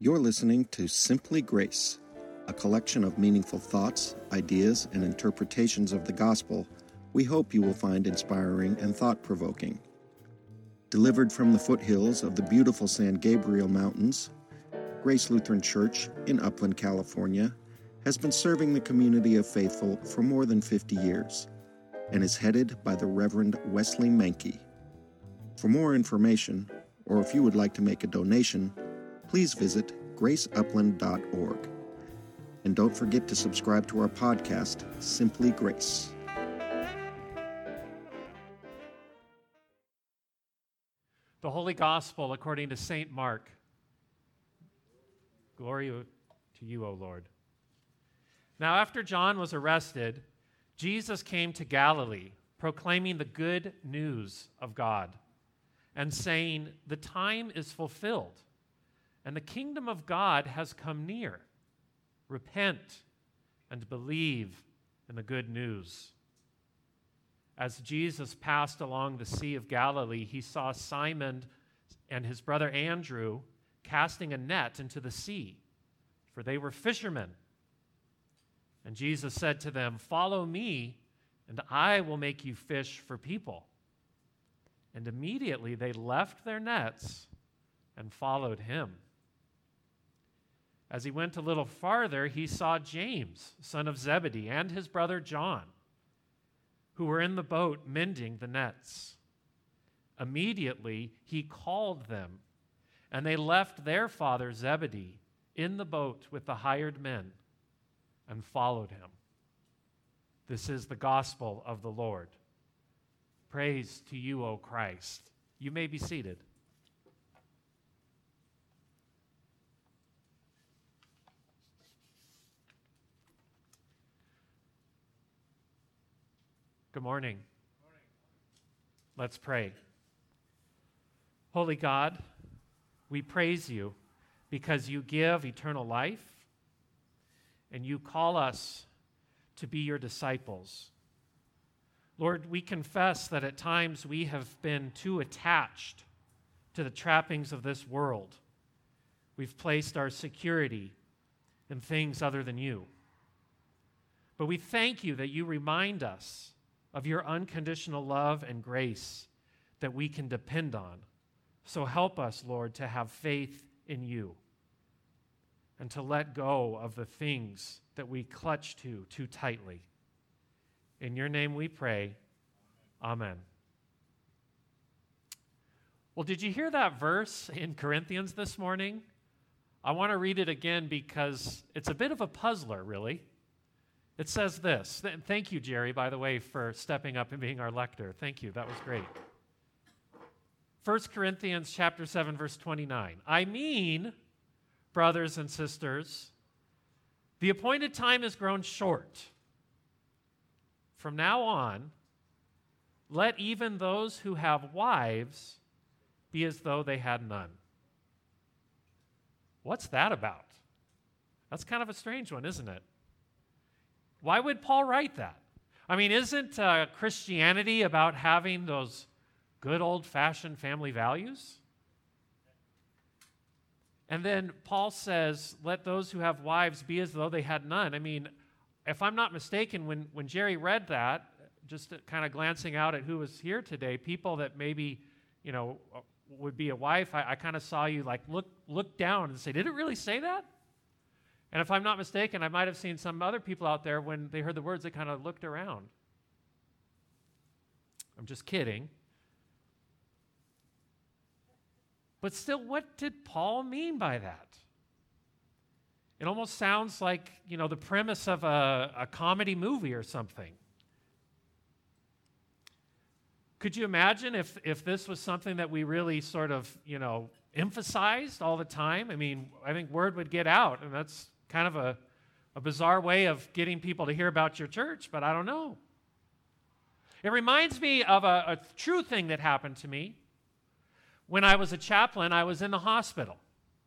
You're listening to Simply Grace, a collection of meaningful thoughts, ideas, and interpretations of the gospel we hope you will find inspiring and thought-provoking. Delivered from the foothills of the beautiful San Gabriel Mountains, Grace Lutheran Church in Upland, California, has been serving the community of faithful for more than 50 years and is headed by the Reverend Wesley Mankey. For more information, or if you would like to make a donation, please visit graceupland.org. And don't forget to subscribe to our podcast, Simply Grace. The Holy Gospel according to St. Mark. Glory to you, O Lord. Now, after John was arrested, Jesus came to Galilee, proclaiming the good news of God, and saying, "The time is fulfilled, and the kingdom of God has come near. Repent and believe in the good news." As Jesus passed along the Sea of Galilee, he saw Simon and his brother Andrew casting a net into the sea, for they were fishermen. And Jesus said to them, "Follow me, and I will make you fish for people." And immediately they left their nets and followed him. As he went a little farther, he saw James, son of Zebedee, and his brother John, who were in the boat mending the nets. Immediately he called them, and they left their father Zebedee in the boat with the hired men and followed him. This is the gospel of the Lord. Praise to you, O Christ. You may be seated. Good morning. Let's pray. Holy God, we praise you because you give eternal life and you call us to be your disciples. Lord, we confess that at times we have been too attached to the trappings of this world. We've placed our security in things other than you. But we thank you that you remind us of your unconditional love and grace that we can depend on. So help us, Lord, to have faith in you and to let go of the things that we clutch to too tightly. In your name we pray. Amen. Well, did you hear that verse in Corinthians this morning? I want to read it again because it's a bit of a puzzler, really. It says this. Thank you, Jerry, by the way, for stepping up and being our lector. Thank you. That was great. 1 Corinthians chapter 7, verse 29. I mean, brothers and sisters, the appointed time has grown short. From now on, let even those who have wives be as though they had none. What's that about? That's kind of a strange one, isn't it? Why would Paul write that? I mean, isn't Christianity about having those good old-fashioned family values? And then Paul says, let those who have wives be as though they had none. I mean, if I'm not mistaken, when Jerry read that, just kind of glancing out at who was here today, people that maybe, would be a wife, I kind of saw you like look down and say, did it really say that? And if I'm not mistaken, I might have seen some other people out there when they heard the words, they kind of looked around. I'm just kidding. But still, what did Paul mean by that? It almost sounds like, the premise of a comedy movie or something. Could you imagine if this was something that we really sort of, emphasized all the time? I mean, I think word would get out, and that's kind of a bizarre way of getting people to hear about your church, but I don't know. It reminds me of a true thing that happened to me. When I was a chaplain, I was in the hospital.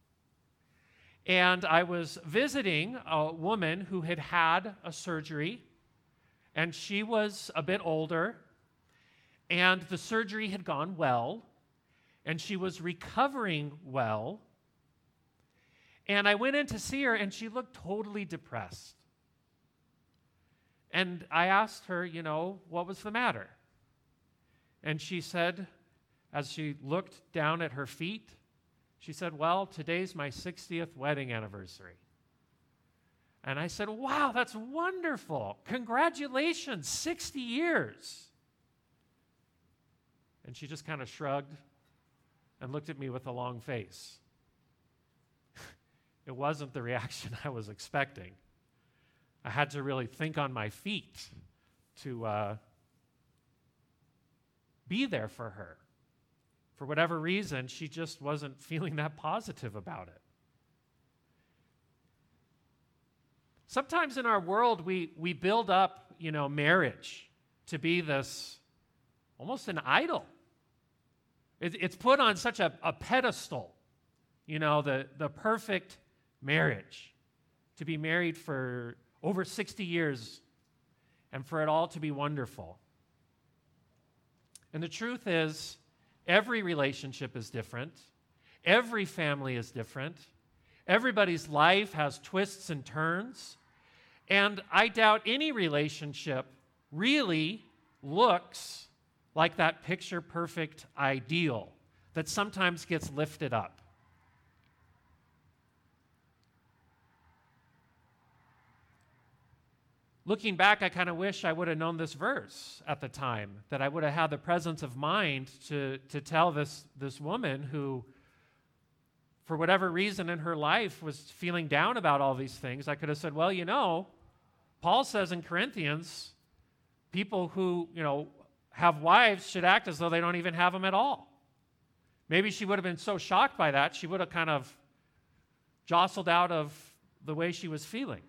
And I was visiting a woman who had had a surgery, and she was a bit older, and the surgery had gone well, and she was recovering well, And I went in to see her, and she looked totally depressed. And I asked her, what was the matter? And she said, as she looked down at her feet, she said, well, today's my 60th wedding anniversary. And I said, wow, that's wonderful. Congratulations, 60 years. And she just kind of shrugged and looked at me with a long face. It wasn't the reaction I was expecting. I had to really think on my feet to be there for her. For whatever reason, she just wasn't feeling that positive about it. Sometimes in our world, we build up, marriage to be this, almost an idol. It's put on such a pedestal, the perfect marriage, to be married for over 60 years and for it all to be wonderful. And the truth is, every relationship is different. Every family is different. Everybody's life has twists and turns. And I doubt any relationship really looks like that picture-perfect ideal that sometimes gets lifted up. Looking back, I kind of wish I would have known this verse at the time, that I would have had the presence of mind to tell this woman who, for whatever reason in her life, was feeling down about all these things. I could have said, well, Paul says in Corinthians, people who, have wives should act as though they don't even have them at all. Maybe she would have been so shocked by that, she would have kind of jostled out of the way she was feeling.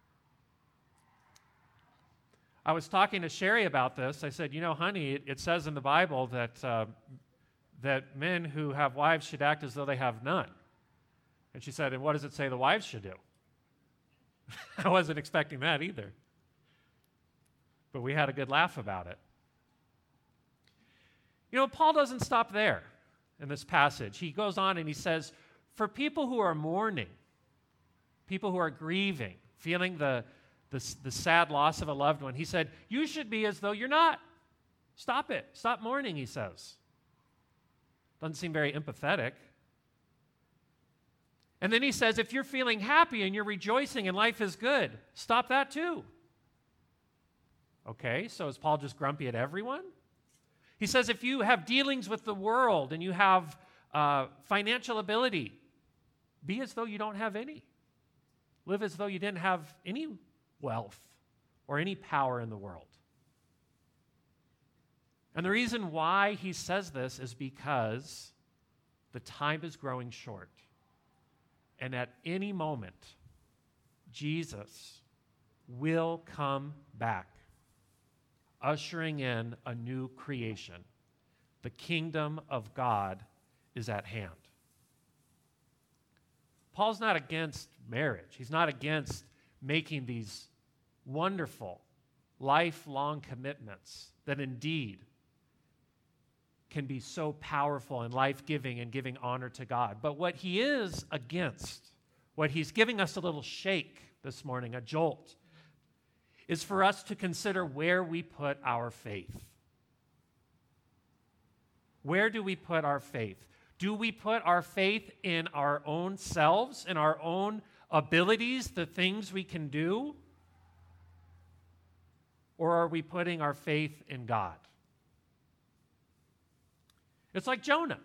I was talking to Sherry about this. I said, honey, it says in the Bible that men who have wives should act as though they have none. And she said, and what does it say the wives should do? I wasn't expecting that either. But we had a good laugh about it. Paul doesn't stop there in this passage. He goes on and he says, for people who are mourning, people who are grieving, feeling the sad loss of a loved one, he said, you should be as though you're not. Stop it. Stop mourning, he says. Doesn't seem very empathetic. And then he says, if you're feeling happy and you're rejoicing and life is good, stop that too. Okay, so is Paul just grumpy at everyone? He says, if you have dealings with the world and you have financial ability, be as though you don't have any. Live as though you didn't have any wealth or any power in the world. And the reason why he says this is because the time is growing short. And at any moment, Jesus will come back, ushering in a new creation. The kingdom of God is at hand. Paul's not against marriage. He's not against making these wonderful, lifelong commitments that indeed can be so powerful and life-giving and giving honor to God. But what he is against, what he's giving us a little shake this morning, a jolt, is for us to consider where we put our faith. Where do we put our faith? Do we put our faith in our own selves, in our own abilities, the things we can do? Or are we putting our faith in God? It's like Jonah.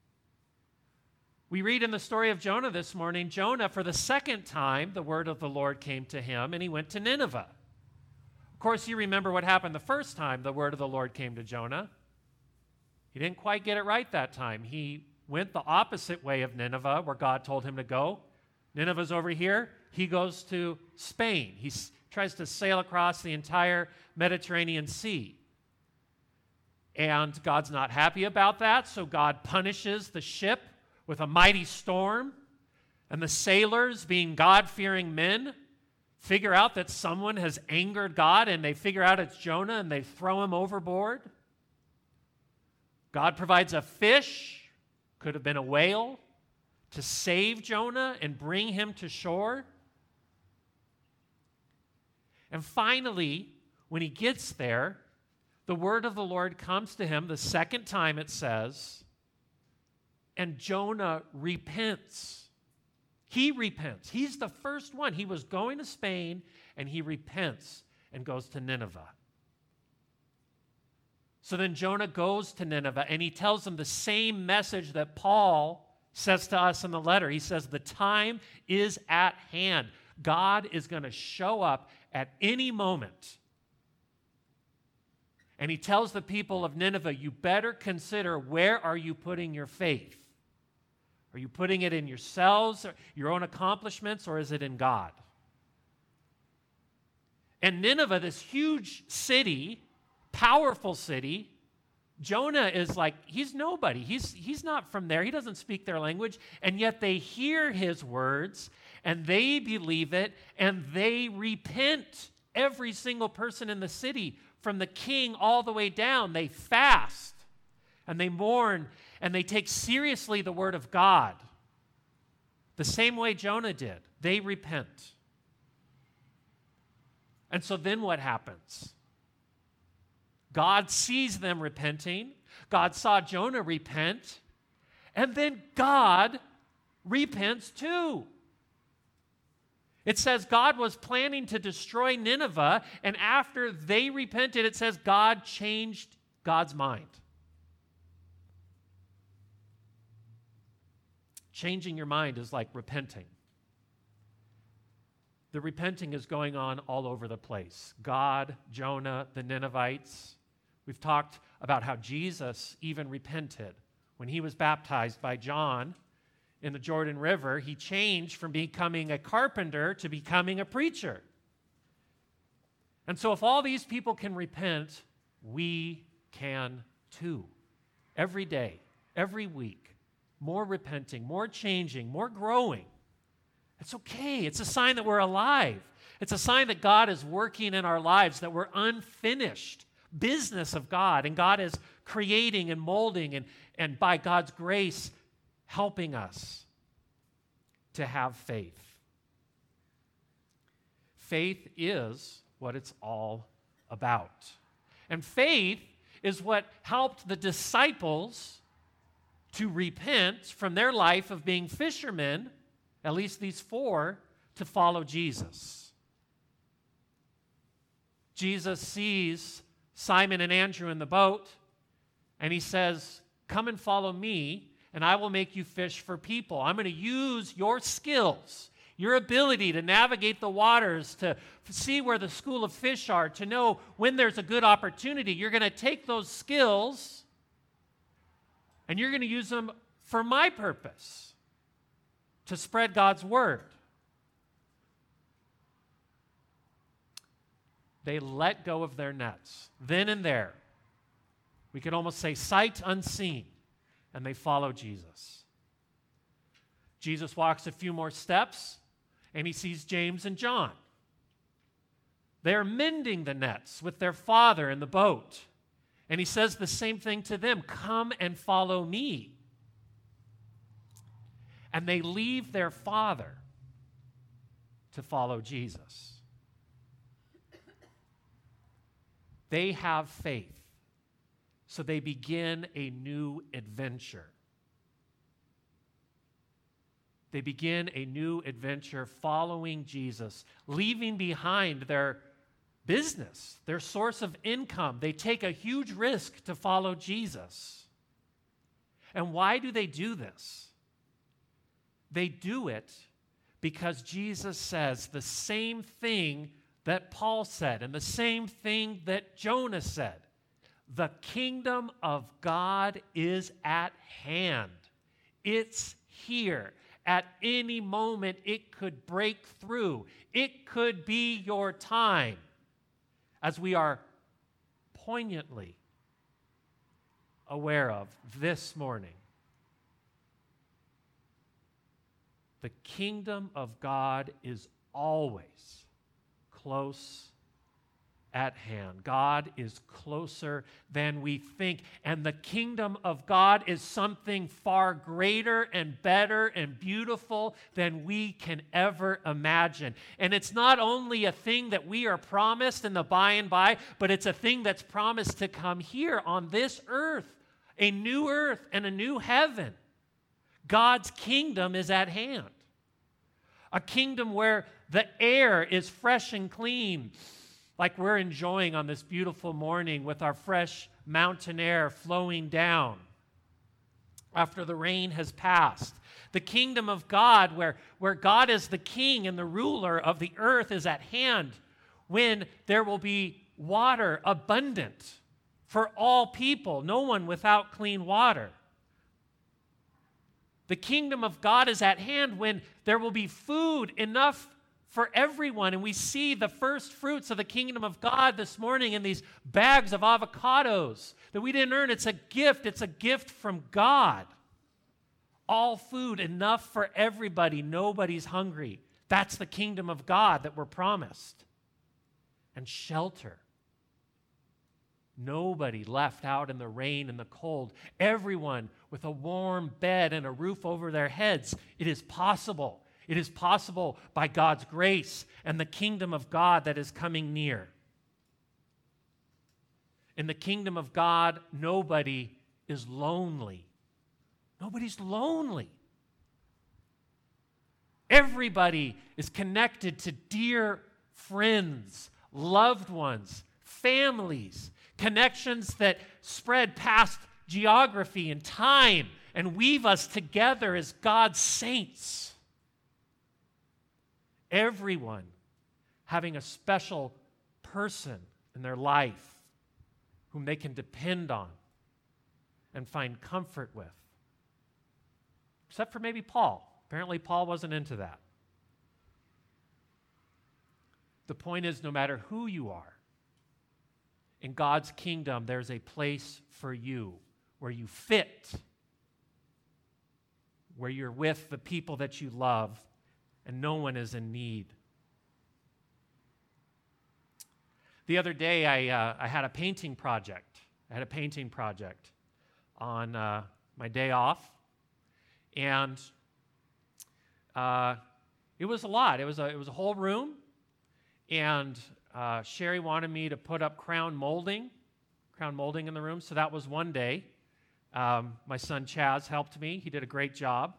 We read in the story of Jonah this morning, Jonah, for the second time, the word of the Lord came to him, and he went to Nineveh. Of course, you remember what happened the first time the word of the Lord came to Jonah. He didn't quite get it right that time. He went the opposite way of Nineveh, where God told him to go. Nineveh's over here. He goes to Spain. He tries to sail across the entire Mediterranean Sea. And God's not happy about that, so God punishes the ship with a mighty storm. And the sailors, being God-fearing men, figure out that someone has angered God, and they figure out it's Jonah, and they throw him overboard. God provides a fish, could have been a whale, to save Jonah and bring him to shore. And finally, when he gets there, the word of the Lord comes to him the second time, it says, and Jonah repents. He repents. He's the first one. He was going to Spain, and he repents and goes to Nineveh. So then Jonah goes to Nineveh, and he tells them the same message that Paul says to us in the letter. He says, the time is at hand. God is going to show up at any moment. And he tells the people of Nineveh, you better consider, where are you putting your faith? Are you putting it in yourselves, or your own accomplishments, or is it in God? And Nineveh, this huge city, powerful city, Jonah is like, he's nobody. He's not from there. He doesn't speak their language. And yet they hear his words, and they believe it, and they repent. Every single person in the city, from the king all the way down, they fast, and they mourn, and they take seriously the word of God. The same way Jonah did. They repent. And so then what happens? God sees them repenting. God saw Jonah repent. And then God repents too. It says God was planning to destroy Nineveh, and after they repented, it says God changed God's mind. Changing your mind is like repenting. The repenting is going on all over the place. God, Jonah, the Ninevites. We've talked about how Jesus even repented. When he was baptized by John in the Jordan River, he changed from becoming a carpenter to becoming a preacher. And so if all these people can repent, we can too. Every day, every week. More repenting, more changing, more growing. It's okay. It's a sign that we're alive. It's a sign that God is working in our lives, that we're unfinished business of God, and God is creating and molding and by God's grace helping us to have faith. Faith is what it's all about. And faith is what helped the disciples to repent from their life of being fishermen, at least these four, to follow Jesus. Jesus sees Simon and Andrew in the boat, and he says, come and follow me, and I will make you fish for people. I'm going to use your skills, your ability to navigate the waters, to see where the school of fish are, to know when there's a good opportunity. You're going to take those skills and you're going to use them for my purpose, to spread God's word. They let go of their nets. Then and there, we could almost say sight unseen, and they follow Jesus. Jesus walks a few more steps, and he sees James and John. They're mending the nets with their father in the boat. And he says the same thing to them, come and follow me. And they leave their father to follow Jesus. They have faith, so they begin a new adventure. They begin a new adventure following Jesus, leaving behind their business, their source of income. They take a huge risk to follow Jesus. And why do they do this? They do it because Jesus says the same thing that Paul said and the same thing that Jonah said. The kingdom of God is at hand. It's here. At any moment, it could break through. It could be your time, as we are poignantly aware of this morning. The kingdom of God is always close at hand. God is closer than we think. And the kingdom of God is something far greater and better and beautiful than we can ever imagine. And it's not only a thing that we are promised in the by and by, but it's a thing that's promised to come here on this earth, a new earth and a new heaven. God's kingdom is at hand. A kingdom where the air is fresh and clean, like we're enjoying on this beautiful morning with our fresh mountain air flowing down after the rain has passed. The kingdom of God, where God is the king and the ruler of the earth, is at hand, when there will be water abundant for all people, no one without clean water. The kingdom of God is at hand when there will be food enough for everyone. And we see the first fruits of the kingdom of God this morning in these bags of avocados that we didn't earn. It's a gift. It's a gift from God. All food, enough for everybody. Nobody's hungry. That's the kingdom of God that we're promised. And shelter. Nobody left out in the rain and the cold. Everyone with a warm bed and a roof over their heads. It is possible. It is possible by God's grace and the kingdom of God that is coming near. In the kingdom of God, nobody is lonely. Nobody's lonely. Everybody is connected to dear friends, loved ones, families, connections that spread past geography and time and weave us together as God's saints. Everyone having a special person in their life whom they can depend on and find comfort with. Except for maybe Paul. Apparently Paul wasn't into that. The point is, no matter who you are, in God's kingdom, there's a place for you where you fit, where you're with the people that you love, and no one is in need. The other day, I had a painting project. On my day off, and it was a lot. It was a whole room, and Sherry wanted me to put up crown molding in the room, so that was one day. My son Chaz helped me. He did a great job.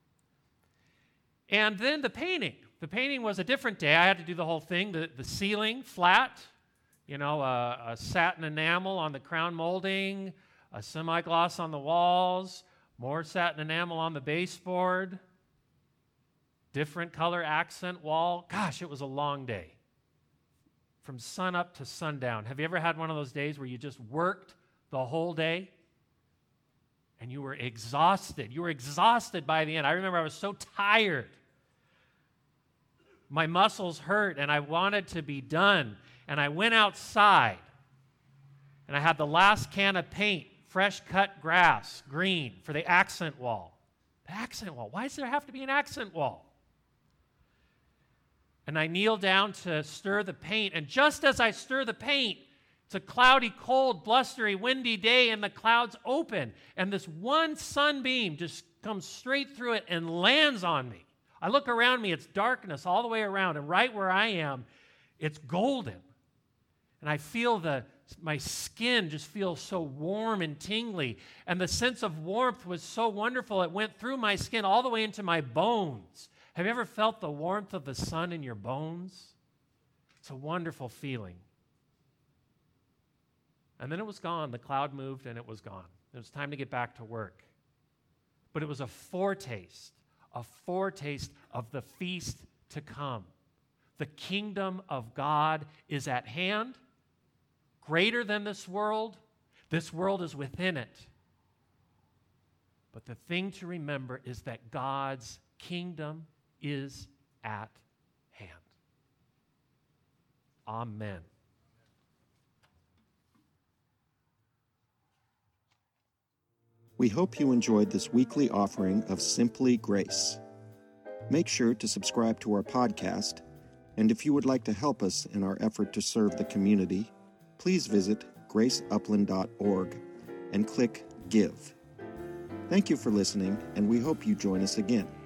And then the painting. The painting was a different day. I had to do the whole thing. The ceiling, flat, a satin enamel on the crown molding, a semi-gloss on the walls, more satin enamel on the baseboard, different color accent wall. Gosh, it was a long day. From sun up to sundown. Have you ever had one of those days where you just worked the whole day and you were exhausted? You were exhausted by the end. I remember I was so tired. My muscles hurt and I wanted to be done. And I went outside and I had the last can of paint, fresh cut grass, green, for the accent wall. The accent wall. Why does there have to be an accent wall? And I kneel down to stir the paint. And just as I stir the paint, it's a cloudy, cold, blustery, windy day, and the clouds open. And this one sunbeam just comes straight through it and lands on me. I look around me, it's darkness all the way around. And right where I am, it's golden. And I feel my skin just feels so warm and tingly. And the sense of warmth was so wonderful, it went through my skin all the way into my bones. Have you ever felt the warmth of the sun in your bones? It's a wonderful feeling. And then it was gone. The cloud moved and it was gone. It was time to get back to work. But it was a foretaste of the feast to come. The kingdom of God is at hand, greater than this world. This world is within it. But the thing to remember is that God's kingdom is at hand. Amen. We hope you enjoyed this weekly offering of Simply Grace. Make sure to subscribe to our podcast And if you would like to help us in our effort to serve the community, please visit graceupland.org and click Give. Thank you for listening, and we hope you join us again.